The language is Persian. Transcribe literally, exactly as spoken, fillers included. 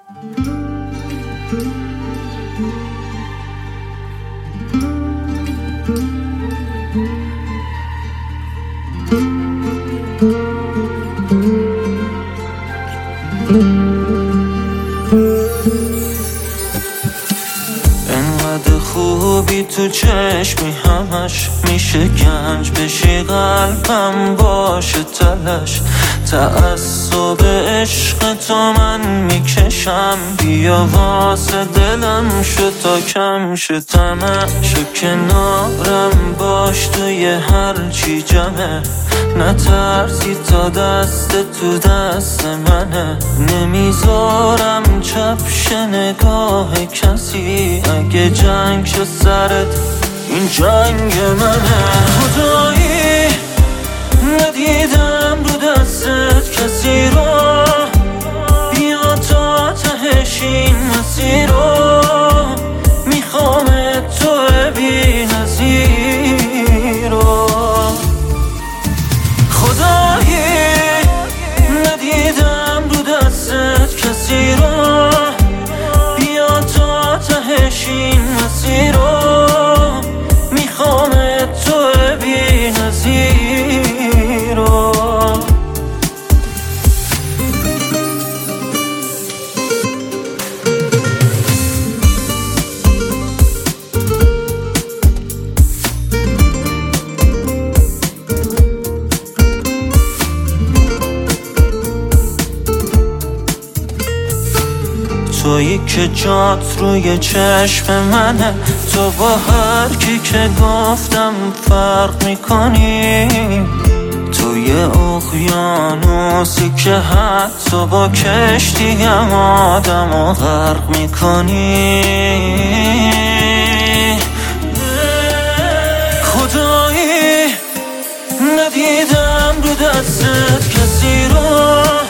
انقدر خوبی تو چشمی همش میشه گنج بشی، قلبم باشه تلش. تعصب عشق تو من میکشم، بیا واسه دلم شو تا کم شه طمعش. و کنارم باش توی هر چی جمعه، نترسی تا دست تو دست منه. نمیذارم چپش نگاه کسی، اگه جنگ شد سرت این جنگ منه. خدایی ندیدم رو دستت کسی رو، بیا تا تهش این مسیر رو. میخوامت تو بی نظیر رو. خدایی ندیدم رو دستت کسی رو، بیا تا تهش این مسیر رو. میخوامت تو بی نظیر رو. تویی که جات روی چشم منه، تو با هر کی که گفتم فرق میکنی. توی اقیانوسی که حتی با کشتی هم آدم و غرق میکنی. خدایی ندیدم رو دستت کسی رو،